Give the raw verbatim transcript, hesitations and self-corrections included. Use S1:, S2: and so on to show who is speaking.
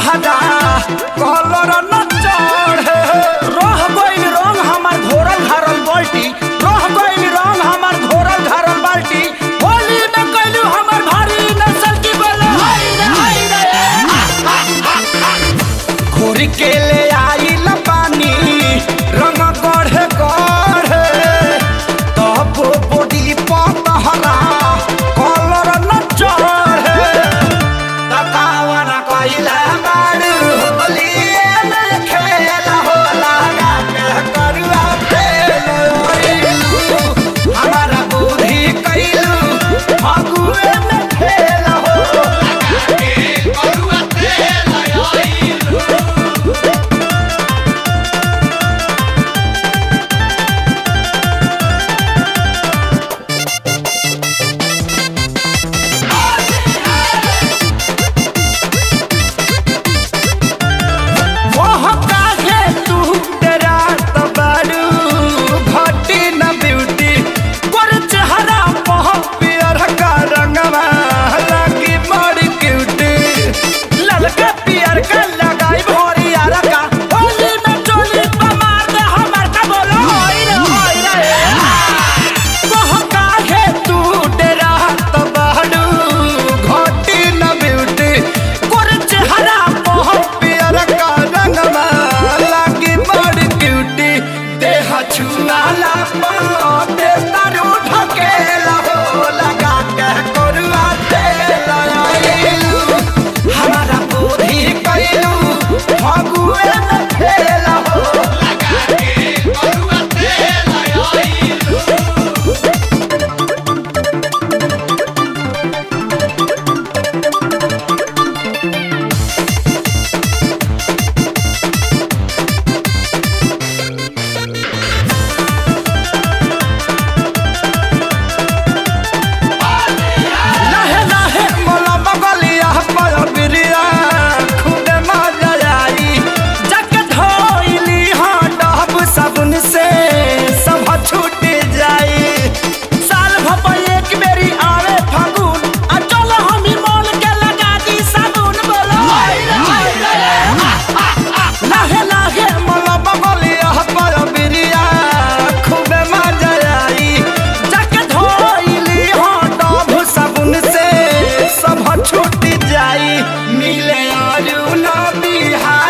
S1: तहरा कलर न चढ़े रह गइल रंग हमार घोरल घरल बाल्टी रह गइल रंग हमार घोरल घरल बाल्टी होली न कइलू हमार भारी नसल की बोले हाय रे हाय रे घोरी के ले आइल पानी रंग गढ़े गढ़े तब बॉडी पर तहरा कलर न चढ़े तकावन कइला बारू होलिए में खेल होला के करुआ फेल ओइलू हमारा बुद्धि कइलू फगुए में खेल होला के करुआ फेल ओइलू छुआला पते तारू ढकेला हो लगा के करुआ तेल आइलू हमारा बुद्धि कइलू फगुए में खेल हो लगा के करुआ तेल आइलू मिले आलू ना बिहार।